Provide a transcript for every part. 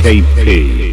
KP.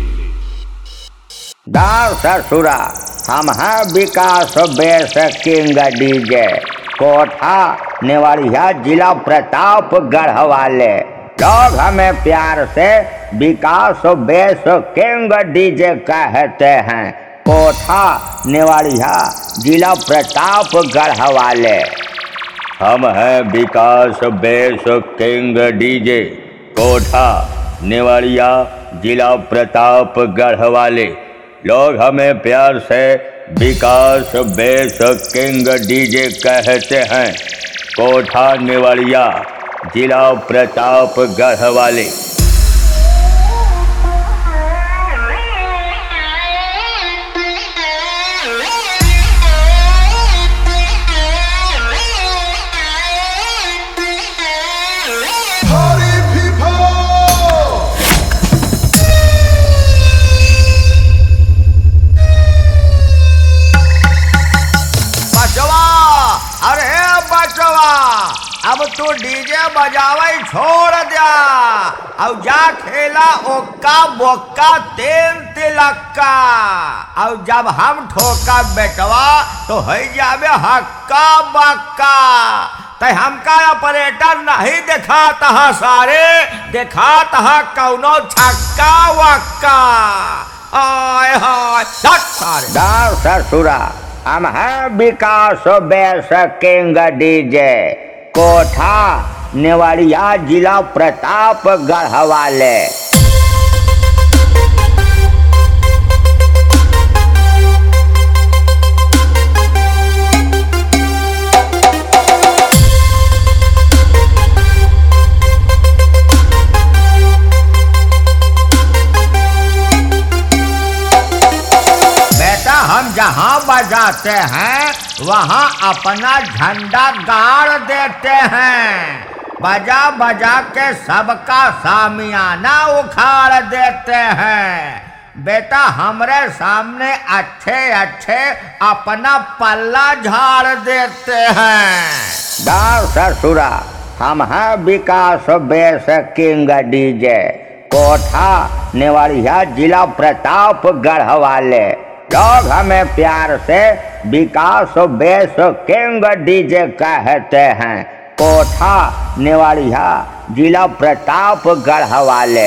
दार ससुरा हम हैं विकास बेस किंग डीजे कोठा नेवरिया जिला प्रतापगढ़ वाले लोग हमें प्यार से विकास बेस किंग डीजे कहते हैं। कोठा नेवरिया जिला प्रतापगढ़ वाले हम हैं विकास बेस किंग डीजे कोठा नेवरिया जिला प्रतापगढ़ वाले लोग हमें प्यार से विकास बेस किंग डीजे कहते हैं। कोठा नेवरिया जिला प्रतापगढ़ वाले अब तू डीजे बजावे छोड़ दिया और जा खेला ओक्का बोक्का तेल तिलक्का और जब हम ठोका बेटवा तो है जावे हक्का बक्का ते हमका ऑपरेटर नहीं दिखाता है सारे दिखाता है कौनो छक्का वक्का आय हाय सारे दार ससुरा हम हैं विकास बेस किंग डीजे कोठा नेवरिया जिला प्रतापगढ़ वाले हम जहाँ बजाते हैं वहाँ अपना झंडा गाड़ देते हैं। बजा बजा के सबका सामियाना उखाड़ देते हैं। बेटा हमरे सामने अच्छे अच्छे अपना पल्ला झाड़ देते हैं। दार ससुरा हम हैं विकास बेस किंग डीजे कोठा नेवरिया जिला प्रतापगढ़ वाले लोग हमें प्यार से विकास बेस किंग डीजे कहते हैं। कोठा नेवरिया जिला प्रतापगढ़ वाले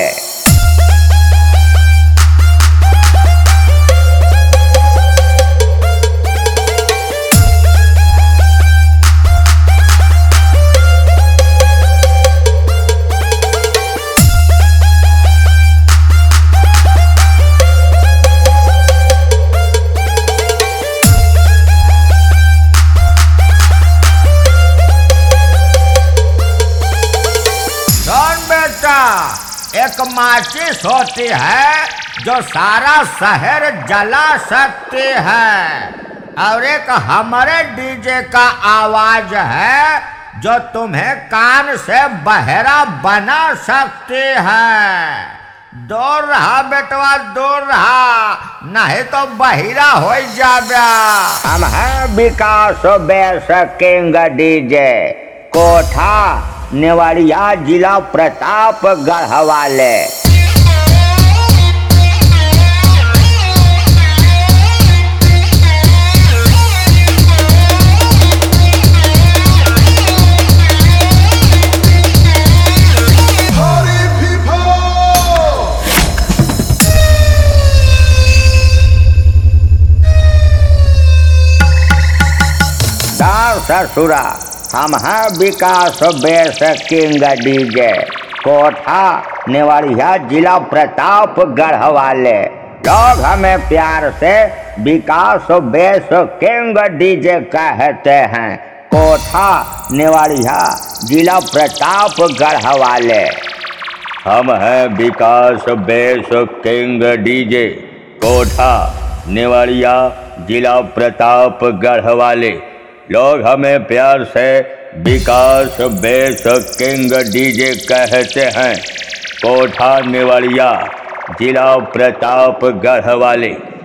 एक माचिस होती है जो सारा शहर जला सकती है और एक हमारे डीजे का आवाज है जो तुम्हें कान से बहरा बना सकती है। दूर रहा बेटवा दूर रहा नहीं तो बहिरा हो जाबे। हम हैं विकास बेस किंग डीजे कोठा नेवरिया जिला प्रतापगढ़ वाले दार ससुरा हम हैं विकास बेस किंग डीजे कोठा नेवरिया जिला प्रतापगढ़ वाले लोग हमें प्यार से विकास बेस किंग डीजे कहते हैं। कोठा नेवरिया जिला प्रतापगढ़ वाले हम हैं विकास बेस किंग डीजे कोठा नेवरिया जिला प्रतापगढ़ वाले लोग हमें प्यार से विकास बेस किंग डीजे कहते हैं। कोठा नेवरिया जिला प्रतापगढ़ वाले